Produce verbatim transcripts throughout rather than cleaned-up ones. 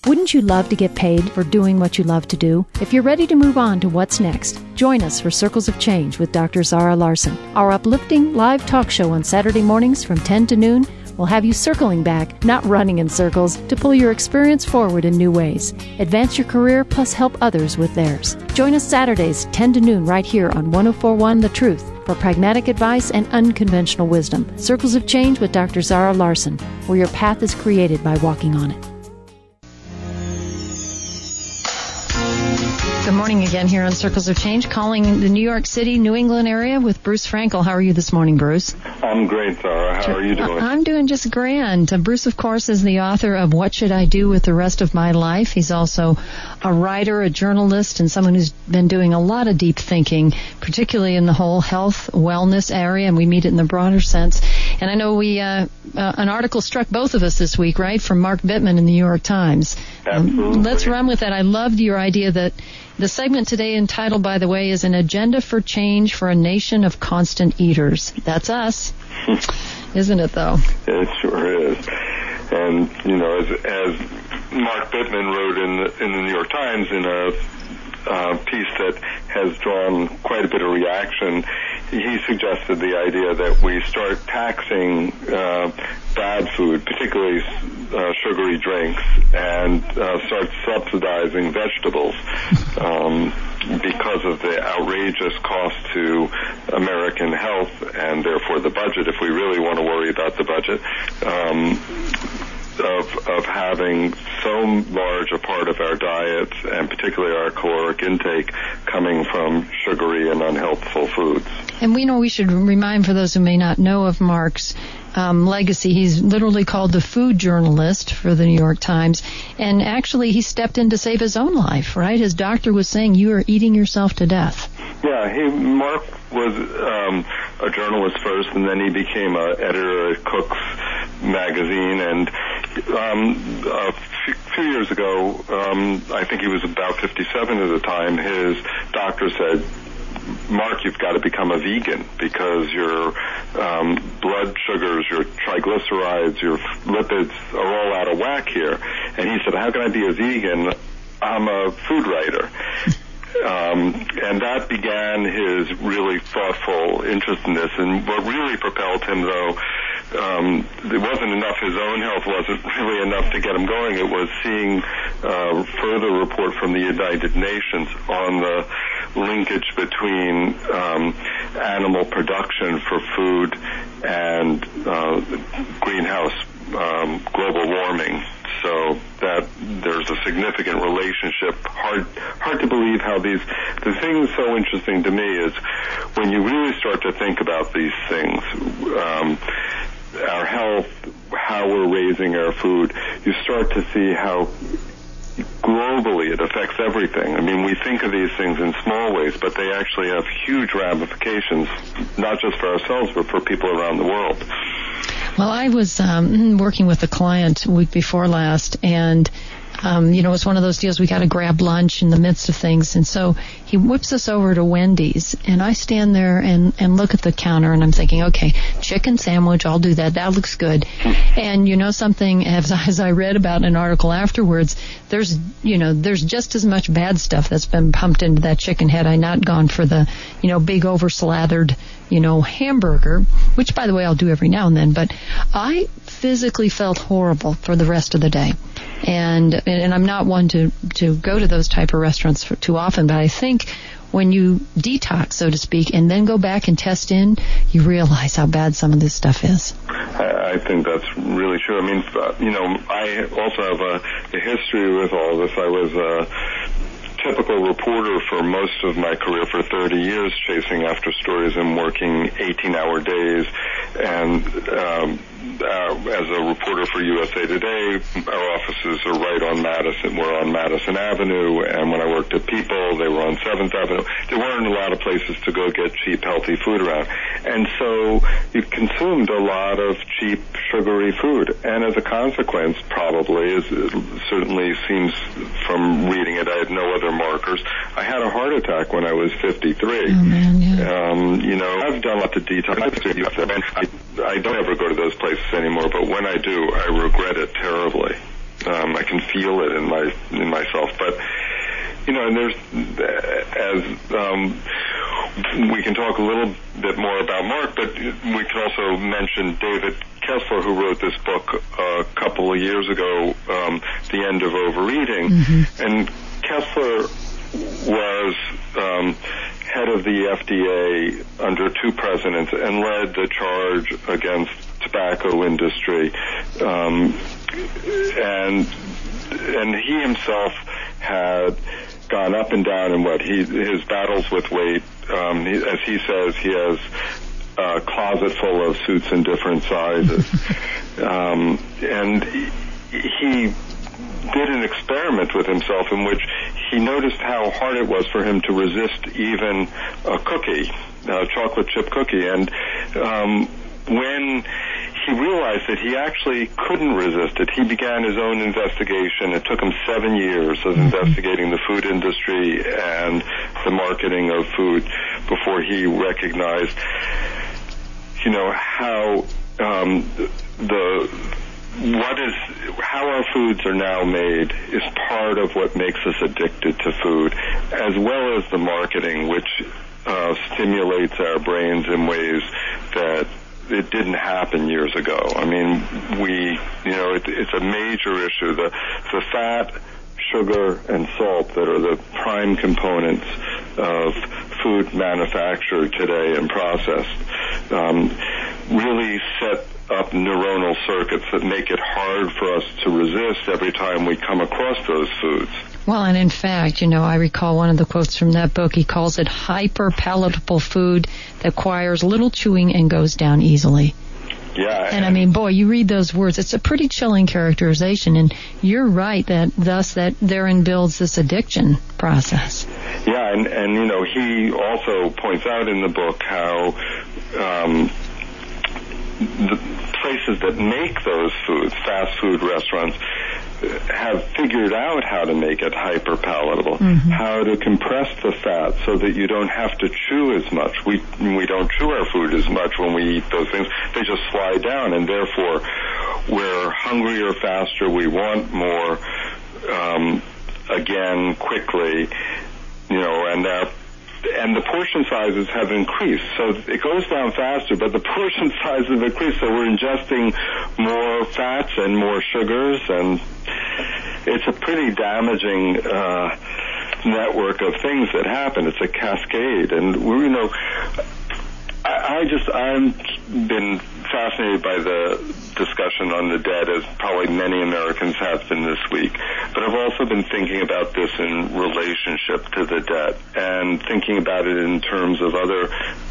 Wouldn't you love to get paid for doing what you love to do? If you're ready to move on to what's next, join us for Circles of Change with Doctor Zara Larson. Our uplifting live talk show on Saturday mornings from ten to noon will have you circling back, not running in circles, to pull your experience forward in new ways. Advance your career plus help others with theirs. Join us Saturdays, ten to noon, right here on one oh four point one The Truth for pragmatic advice and unconventional wisdom. Circles of Change with Doctor Zara Larson, where your path is created by walking on it. Good morning again here on Circles of Change, calling the New York City, New England area with Bruce Frankel. How are you this morning, Bruce? I'm great, Sarah. How are you doing? I'm doing just grand. Uh, Bruce, of course, is the author of What Should I Do with the Rest of My Life? He's also a writer, a journalist, and someone who's been doing a lot of deep thinking, particularly in the whole health, wellness area, and we meet it in the broader sense. And I know we uh, uh, an article struck both of us this week, right, from Mark Bittman in the New York Times. Absolutely. Um, let's run with that. I loved your idea that the segment today entitled, by the way, is An Agenda for Change for a Nation of Constant Eaters. That's us. Isn't it, though? It sure is. And, you know, as, as Mark Bittman wrote in the, in the New York Times in a uh, piece that has drawn quite a bit of reaction, he suggested the idea that we start taxing uh, bad food, particularly uh, sugary drinks, and uh, start subsidizing vegetables um, because of the outrageous cost to American health and therefore the budget, if we really want to worry about the budget, um, of, of having so large a part of our diets, and particularly our caloric intake, coming from sugary and unhealthful foods. And we know we should remind, for those who may not know of Mark's um, legacy, he's literally called the food journalist for the New York Times, and actually he stepped in to save his own life, right? His doctor was saying, you are eating yourself to death. Yeah, he, Mark was um, a journalist first, and then he became an editor at Cook's magazine, and um, a few, few years ago, um, I think he was about fifty-seven at the time, his doctor said, Mark, you've got to become a vegan because your um, blood sugars, your triglycerides, your lipids are all out of whack here. And he said, how can I be a vegan? I'm a food writer. Um, and that began his really thoughtful interest in this. And what really propelled him, though, um, it wasn't enough. His own health wasn't really enough to get him going. It was seeing uh, further report from the United Nations on the linkage between um, animal production for food and uh, greenhouse um, global warming. So that there's a significant relationship. Hard, hard to believe how these. The thing that's so interesting to me is when you really start to think about these things, um, our health, how we're raising our food. You start to see how globally it affects everything. I mean, we think of these things in small ways, but they actually have huge ramifications, not just for ourselves, but for people around the world. Well, I was um, working with a client a week before last, and um, you know, it's one of those deals we got to grab lunch in the midst of things, and so he whips us over to Wendy's, and I stand there and, and look at the counter, and I'm thinking, okay, chicken sandwich, I'll do that. That looks good. And you know something, as, as I read about in an article afterwards, there's, you know, there's just as much bad stuff that's been pumped into that chicken had I not gone for the, you know, big over-slathered, you know, hamburger, which, by the way, I'll do every now and then. But I physically felt horrible for the rest of the day. And and I'm not one to, to go to those type of restaurants for too often, but I think when you detox, so to speak, and then go back and test in, you realize how bad some of this stuff is. I think that's really true. I mean, you know, I also have a, a history with all this. I was a typical reporter for most of my career, for thirty years, chasing after stories and working eighteen-hour days. And um, uh, as a reporter for U S A Today, our offices are right on Madison. We're on Madison Avenue, and when I worked at People, they were on seventh Avenue. There weren't a lot of places to go get cheap, healthy food around. And so you consumed a lot of cheap, sugary food. And as a consequence, probably, as it certainly seems from reading it, I had no other markers. I had a heart attack when I was fifty-three. Oh, man, yeah. Um, you know, I've done a lot to detox. I, I don't ever go to those places anymore, but when I do, I regret it terribly. Um, I can feel it in my in myself. But you know, and there's as um, we can talk a little bit more about Mark, but we can also mention David Kessler, who wrote this book a couple of years ago, um, The End of Overeating. Mm-hmm. And Kessler was um, head of the F D A under two presidents and led the charge against tobacco industry. Um, and and he himself had gone up and down in what he his battles with weight. Um, he, as he says, he has a closet full of suits in different sizes. um, and he did an experiment with himself in which he noticed how hard it was for him to resist even a cookie, a chocolate chip cookie. And um, when he realized that he actually couldn't resist it, he began his own investigation. It took him seven years of investigating the food industry and the marketing of food before he recognized, you know, how um, the what is how our foods are now made is part of what makes us addicted to food, as well as the marketing, which uh, stimulates our brains in ways that it didn't happen years ago. I mean, we, you know, it, it's a major issue. The, the fat, sugar, and salt that are the prime components of food manufactured today and processed um, really set up neuronal circuits that make it hard for us to resist every time we come across those foods. Well, and in fact, you know, I recall one of the quotes from that book. He calls it hyper-palatable food that requires little chewing and goes down easily. Yeah. And, and I mean, boy, you read those words, it's a pretty chilling characterization. And you're right that thus that therein builds this addiction process. Yeah, and, and you know, he also points out in the book how um, the places that make those foods, fast food restaurants, have figured out how to make it hyper palatable, mm-hmm. how to compress the fat so that you don't have to chew as much. We we don't chew our food as much when we eat those things. They just slide down, and therefore we're hungrier faster. We want more, um, again, quickly, you know, and our And the portion sizes have increased. So it goes down faster, but the portion sizes have increased. So we're ingesting more fats and more sugars, and it's a pretty damaging uh, network of things that happen. It's a cascade. And, we, you know, I, I just, I've been fascinated by the discussion on the debt, as probably many Americans have been this week. But I've also been thinking about this in relationship to the debt and thinking about it in terms of other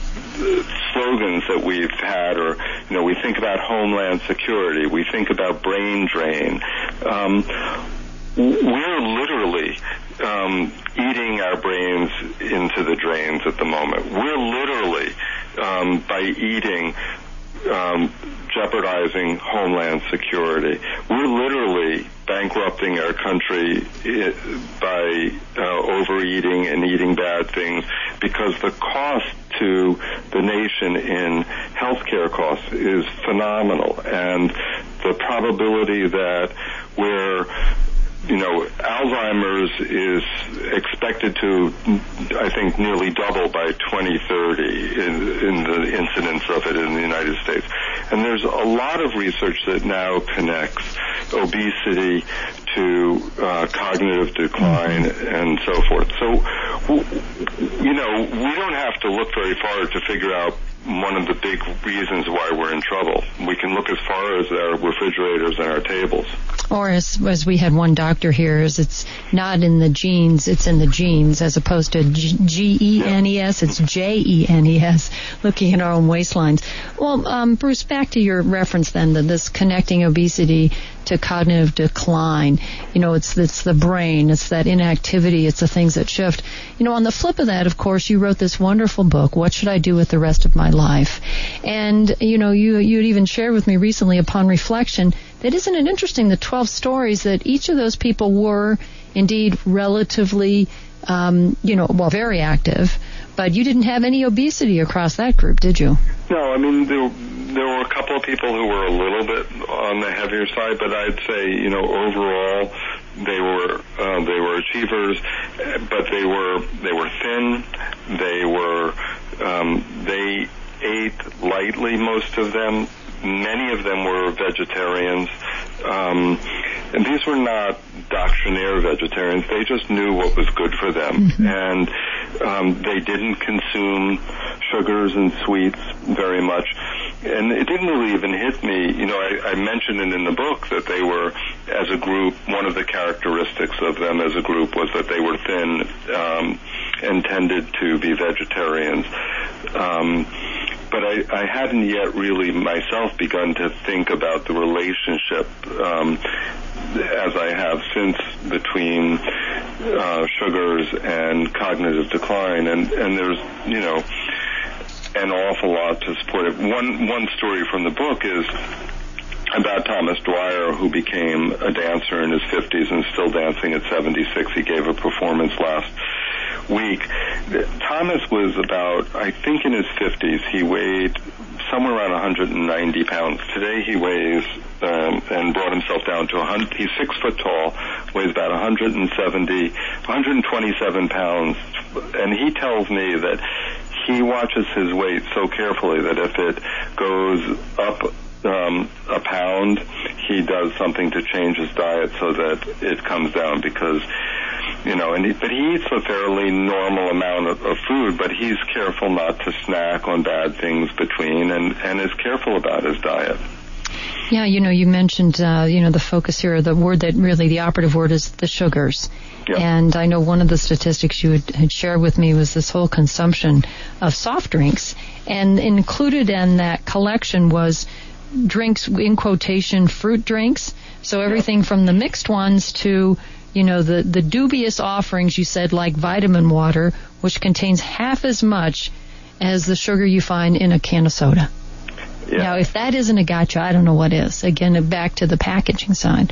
slogans that we've had, or, you know, we think about homeland security, we think about brain drain. Um, we're literally um, eating our brains into the drains at the moment. We're literally, um, by eating, um, jeopardizing homeland security. We're literally bankrupting our country by uh, overeating and eating bad things, because the cost to the nation in healthcare costs is phenomenal, and the probability that we're You know, Alzheimer's is expected to, I think, nearly double by twenty thirty in, in the incidence of it in the United States. And there's a lot of research that now connects obesity to uh, cognitive decline and so forth. So, you know, we don't have to look very far to figure out one of the big reasons why we're in trouble. We can look as far as our refrigerators and our tables. Or as, as we had one doctor here, is it's not in the genes, it's in the genes, as opposed to G E N E S, it's J E N E S, looking at our own waistlines. Well, um, Bruce, back to your reference then, to this connecting obesity to cognitive decline. You know, it's, it's the brain, it's that inactivity, it's the things that shift. You know, on the flip of that, of course, you wrote this wonderful book, What Should I Do with the Rest of My Life? And, you know, you, you'd even shared with me recently, upon reflection, that isn't it interesting, the twelve stories that each of those people were indeed relatively um, you know, well, very active, but you didn't have any obesity across that group, did you? No, I mean, there, there were a couple of people who were a little bit on the heavier side, but I'd say, you know, overall, they were uh, they were achievers, but they were they were thin. They were um, they ate lightly, most of them. Many of them were vegetarians, um, and these were not doctrinaire vegetarians. They just knew what was good for them, mm-hmm. and um, they didn't consume sugars and sweets very much. And it didn't really even hit me. You know, I, I mentioned it in the book that they were, as a group, one of the characteristics of them as a group was that they were thin um, and tended to be vegetarians. Um, but I, I hadn't yet really myself begun to think about the relationship, um, as I have since, between uh, sugars and cognitive decline. And, and there's, you know, an awful lot to support it. One, one story from the book is about Thomas Dwyer, who became a dancer in his fifties and still dancing at seventy-six. He gave a performance last week. Thomas was about, I think in his fifties, he weighed somewhere around one hundred ninety pounds. Today he weighs, um, and brought himself down to one hundred, he's six foot tall, weighs about one hundred seventy, one hundred twenty-seven pounds, and he tells me that he watches his weight so carefully that if it goes up um, a pound, he does something to change his diet so that it comes down, because, you know, and he, but he eats a fairly normal amount of, of food, but he's careful not to snack on bad things between, and, and is careful about his diet. Yeah, you know, you mentioned, uh, you know, the focus here, the word that really, the operative word is the sugars. Yep. And I know one of the statistics you had, had shared with me was this whole consumption of soft drinks. And included in that collection was drinks, in quotation, fruit drinks. So everything from the mixed ones to, you know, the, the dubious offerings, you said, like vitamin water, which contains half as much as the sugar you find in a can of soda. Yeah. Now, if that isn't a gotcha, I don't know what is. Again, back to the packaging side.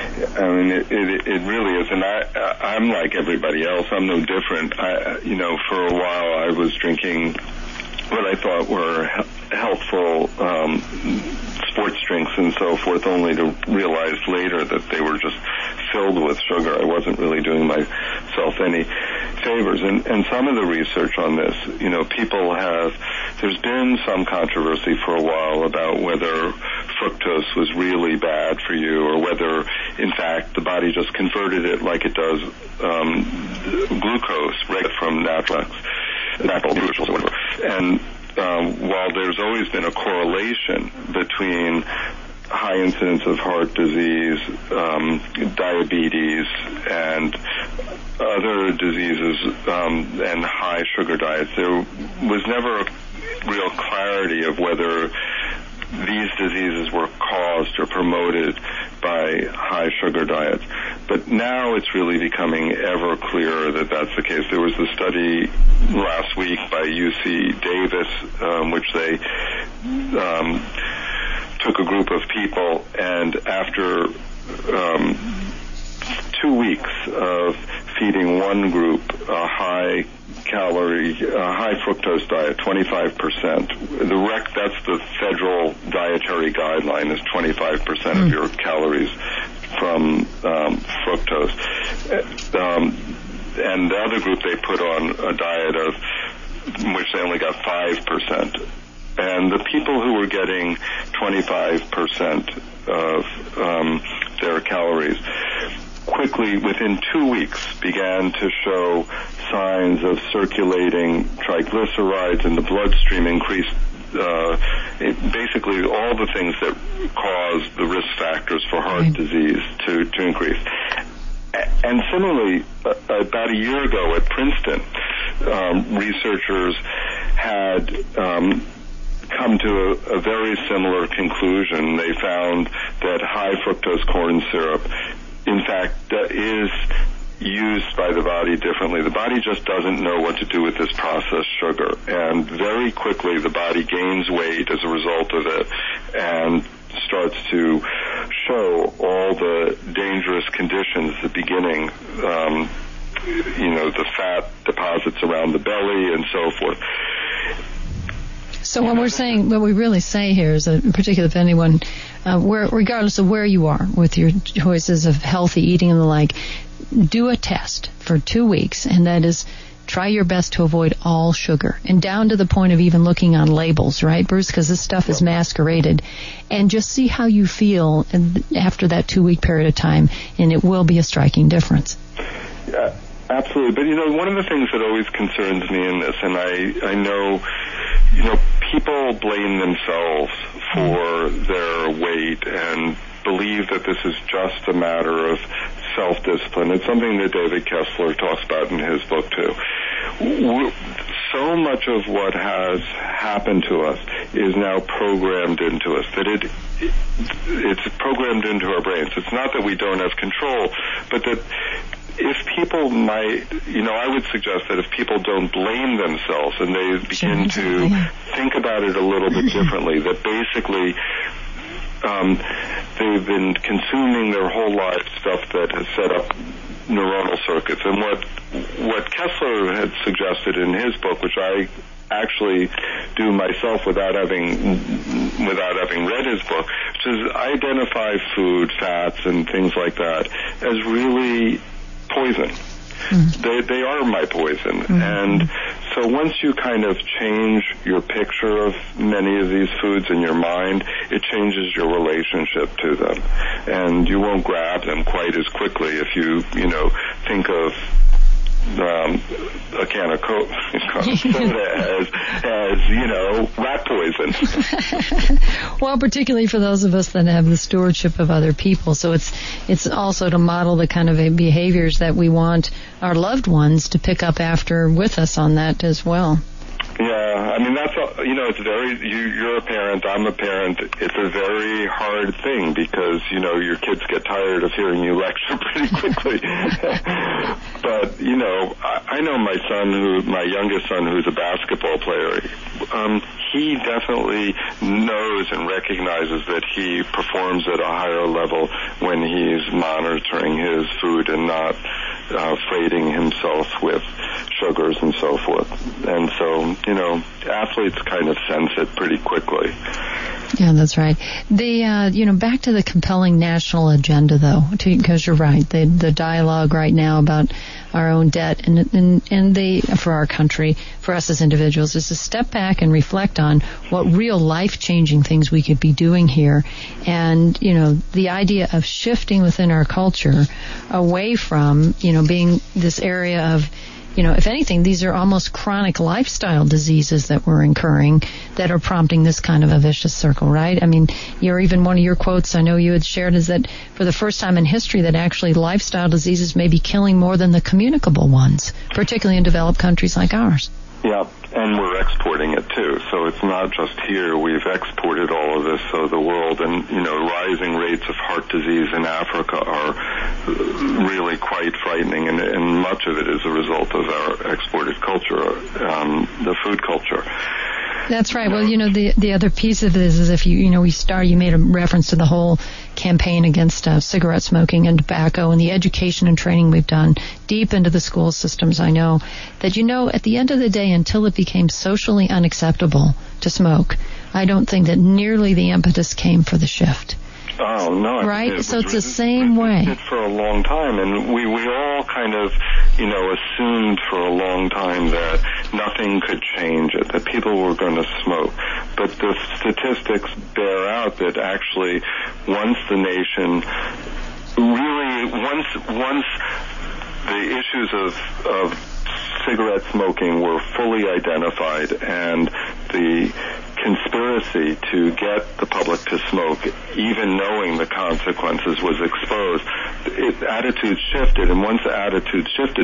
I mean, it, it, it really is, and I, I'm like everybody else. I'm no different. I, you know, for a while I was drinking what I thought were healthful um, sports drinks and so forth, only to realize later that they were just filled with sugar. I wasn't really doing myself any favors. And, and some of the research on this, you know, people have, there's been some controversy for a while about whether fructose was really bad for you, or whether, in fact, the body just converted it like it does um, glucose right from natural natural nutrients or whatever. And um, while there's always been a correlation between high incidence of heart disease, um, diabetes, and other diseases, um, and high sugar diets, there was never a real clarity of whether these diseases were caused or promoted by high sugar diets. But now it's really becoming ever clearer that that's the case. There was a study last week by U C Davis, um, which they um, took a group of people, and after um, two weeks of feeding one group a high calorie, uh, high fructose diet, twenty-five percent. The rec, that's the federal dietary guideline, is twenty-five percent mm. of your calories from um, fructose. Um, and the other group, they put on a diet of which they only got five percent. And the people who were getting twenty-five percent of um, their calories quickly, within two weeks, began to show signs of circulating triglycerides in the bloodstream, increased uh, it, basically all the things that cause the risk factors for heart right. disease to, to increase. And similarly, uh, about a year ago at Princeton, um, researchers had um, come to a, a very similar conclusion. They found that high fructose corn syrup, in fact, uh, is used by the body differently. The body just doesn't know what to do with this processed sugar, and very quickly the body gains weight as a result of it and starts to show all the dangerous conditions at the beginning um, you know, the fat deposits around the belly and so forth. So what we're saying, what we really say here is, that, in particular, if anyone, uh, where, regardless of where you are with your choices of healthy eating and the like, do a test for two weeks, and that is, try your best to avoid all sugar, and down to the point of even looking on labels, right, Bruce? Because this stuff is masqueraded, and just see how you feel after that two-week period of time, and it will be a striking difference. Yeah, absolutely. But you know, one of the things that always concerns me in this, and I, I know, you know, people blame themselves for their weight and believe that this is just a matter of self-discipline. It's something that David Kessler talks about in his book, too. So much of what has happened to us is now programmed into us, that it it's programmed into our brains. It's not that we don't have control, but that if people might, you know, I would suggest that if people don't blame themselves and they begin to think about it a little bit differently, that basically um, they've been consuming their whole life stuff that has set up neuronal circuits. And what what Kessler had suggested in his book, which I actually do myself without having without having read his book, which is identify food, fats, and things like that as really poison. Mm-hmm. They they are my poison. Mm-hmm. And so once you kind of change your picture of many of these foods in your mind, it changes your relationship to them. And you won't grab them quite as quickly if you, you know, think of Um, a can of Coke soda as, as, you know, rat poison. Well, particularly for those of us that have the stewardship of other people. So it's it's also to model the kind of behaviors that we want our loved ones to pick up after with us on that as well. Yeah, I mean, that's, a, you know, it's very, you, you're a parent, I'm a parent. It's a very hard thing because, you know, your kids get tired of hearing you lecture pretty quickly. But, you know, I, I know my son, who, my youngest son, who's a basketball player, um, he definitely knows and recognizes that he performs at a higher level when he's monitoring his food and not uh, freighting himself with sugars and so forth. And so, you know, athletes kind of sense it pretty quickly. Yeah, that's right. The uh, you know, back to the compelling national agenda, though, because you're right. The the dialogue right now about our own debt and and and the for our country, for us as individuals, is to step back and reflect on what real life-changing things we could be doing here, and you know, the idea of shifting within our culture away from you know being this area of, you know, if anything, these are almost chronic lifestyle diseases that we're incurring that are prompting this kind of a vicious circle, right? I mean, you're even one of your quotes I know you had shared is that for the first time in history that actually lifestyle diseases may be killing more than the communicable ones, particularly in developed countries like ours. Yeah, and we're exporting it too. So it's not just here. We've exported all of this to the world, and you know, rising rates of heart disease in Africa are really quite frightening, and, and much of it is a result of our exported culture, um, the food culture. That's right. Well, you know, the the other piece of this is if you, you know, we start, you made a reference to the whole campaign against uh, cigarette smoking and tobacco and the education and training we've done deep into the school systems. I know that, you know, at the end of the day, until it became socially unacceptable to smoke, I don't think that nearly the impetus came for the shift. Oh, no. Right? It so it's resist, the same way. For a long time, and we, we all kind of, you know, assumed for a long time that nothing could change it, that people were going to smoke. But the statistics bear out that actually once the nation really, once, once the issues of, of cigarette smoking were fully identified and the conspiracy to get the public to smoke, even knowing the consequences, was exposed, it, attitudes shifted, and once the attitudes shifted,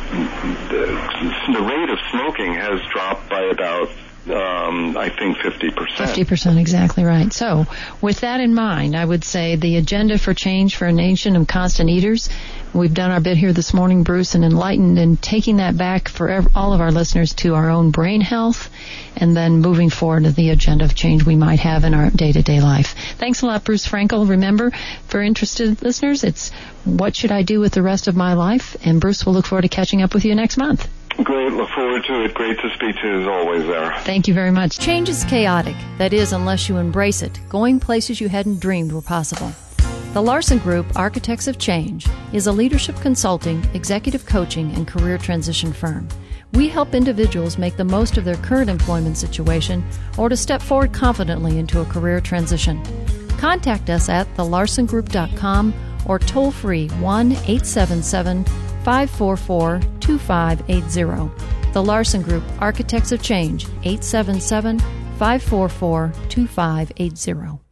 the, the rate of smoking has dropped by about Um, I think fifty percent. fifty percent, exactly right. So, with that in mind, I would say the agenda for change for a nation of constant eaters We've done our bit here this morning, Bruce, and enlightened and taking that back for ev- all of our listeners to our own brain health and then moving forward to the agenda of change we might have in our day-to-day life. Thanks a lot, Bruce Frankel. Remember, for interested listeners, it's What Should I Do with the Rest of My Life? And Bruce, we'll look forward to catching up with you next month. Great. Look forward to it. Great to speak to you as always there. Thank you very much. Change is chaotic. That is, unless you embrace it, going places you hadn't dreamed were possible. The Larson Group, Architects of Change, is a leadership consulting, executive coaching, and career transition firm. We help individuals make the most of their current employment situation or to step forward confidently into a career transition. Contact us at the larson group dot com or toll free one eight seven seven, five four four, two five eight zero. The Larson Group, Architects of Change, eight seven seven, five four four, two five eight zero.